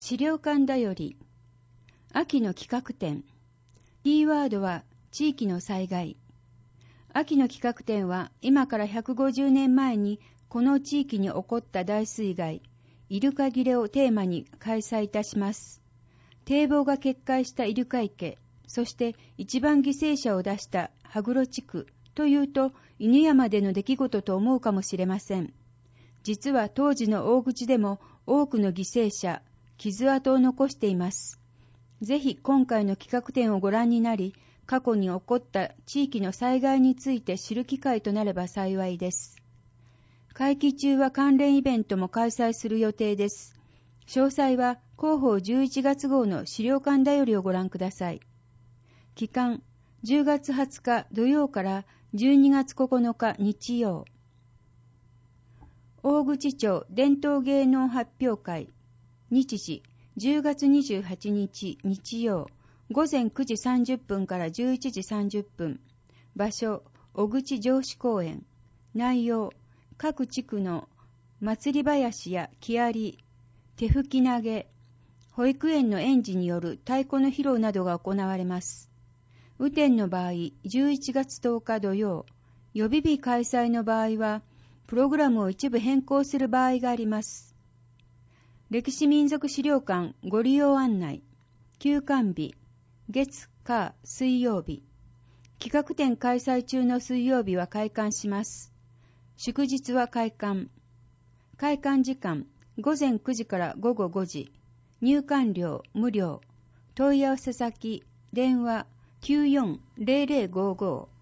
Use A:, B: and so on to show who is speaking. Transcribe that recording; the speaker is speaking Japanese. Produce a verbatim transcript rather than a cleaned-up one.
A: 資料館だより。秋の企画展。キーワードは地域の災害。秋の企画展は今からひゃくごじゅうねんまえにこの地域に起こった大水害、イルカ切れをテーマに開催いたします。堤防が決壊したイルカ池、そして一番犠牲者を出した羽黒地区というと犬山での出来事と思うかもしれません。実は当時の大口でも多くの犠牲者、傷跡を残しています。ぜひ今回の企画展をご覧になり、過去に起こった地域の災害について知る機会となれば幸いです。会期中は関連イベントも開催する予定です。詳細は広報じゅういちがつ号の資料館だよりをご覧ください。期間、じゅうがつはつか土曜からじゅうにがつここのか日曜。大口町伝統芸能発表会。日時、じゅうがつにじゅうはちにち日曜。ごぜんくじさんじゅっぷんからじゅういちじさんじゅっぷん。場所、小口城址公園。内容、各地区の祭り囃子や木遣り、手吹き投げ、保育園の園児による太鼓の披露などが行われます。雨天の場合、じゅういちがつとおか土曜、予備日開催の場合は、プログラムを一部変更する場合があります。歴史民俗資料館ご利用案内。休館日、月、火、水曜日。企画展開催中の水曜日は開館します。祝日は開館。開館時間、ごぜんくじからごごごじ。入館料無料。問い合わせ先、電話きゅうよんゼロゼロごご。